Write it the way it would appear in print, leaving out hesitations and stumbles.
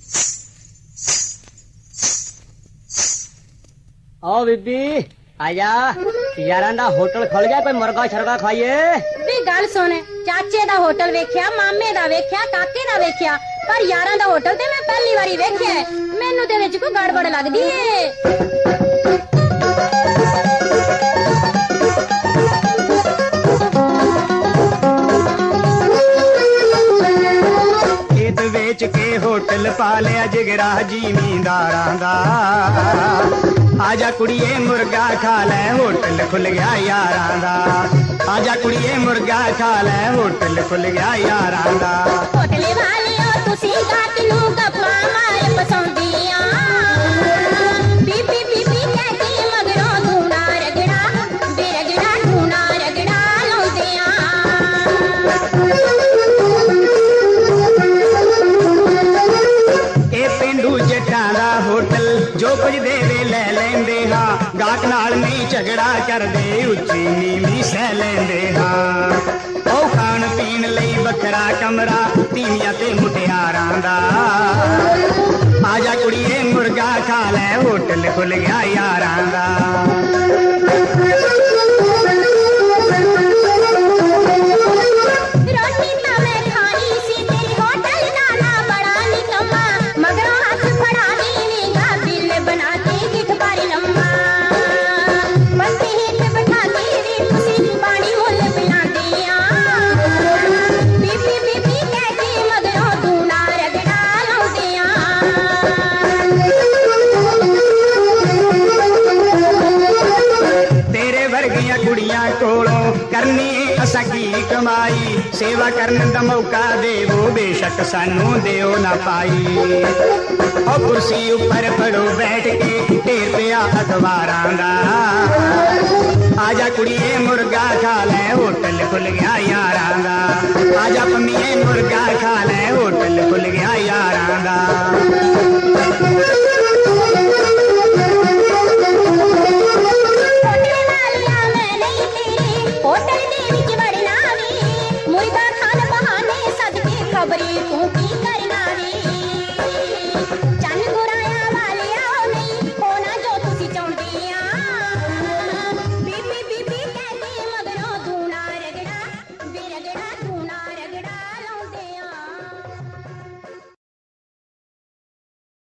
ओ बीबी आजा यारां दा होटल खुल गया, कोई मुर्गा शरगा खाइए। भी गल सुन, चाचे दा होटल वेख्या, मामे दा वेख्या, काके दा वेख्या, पर यारां दा होटल ते मैं पहली बारी वेख्या है। मैनू ते विच कोई गड़बड़ लगदी है। खेत बेच के होटल पा लिया जिगरा जिमींदारां दा, आजा कुड़िए मुर्गा खा ले होटल खुल गया यारां दा, आजा कुड़िए मुर्गा खा ले होटल खुल गया यारां दा। होटल वालियो तुसी गात नू गप्पा मार पसंदियां, बीबी बीबी कहती मगरों धूना रगड़ा, बेरगड़ा धूना रगड़ा लौंदियां। ए पेंडू जट्टां दा होटल जो कुछ देवे ले लेंदे हाँ, गाहक नाल नहीं झगड़ा करदे, उच्ची नीवी सह लेंदे हाँ। ओ खाण पीण लई बखरा कमरा तीवियां ते मुटियारां दा, आजा कुड़िए मुर्गा खा ले होटल खुल गया यारां दा। रोटी ता मैं खाई सी तेरी होटल दा ना बड़ा निकम्मा, मगरों हाथ फड़ा देवेगा बिल बना के गिठ बारी लम्मा। बंदी हित बैठा के रे तुसी पानी मुल पिलांदियां, बीबी बीबी कहती मगरों धूना रगड़ा लौंदियां। तेरे वर्गियां कुड़ियां कोलों करनी असां की कमाई, सेवा करन दा मौका देवो बेशक सानू देओ ना पाई। ओ कुर्सी ऊपर पड़ो बैठ के ढेर पिया अखबारां दा, आजा कुड़िए मुर्गा खा ले होटल खुल गया यारां दा, आजा पम्मीए मुर्गा खा ले होटल खुल गया यारां दा। होटल वालिया मैं नहीं तेरे होटल दे विच वड़ना वे, मुर्गा खान बहाने सदके खबरी तू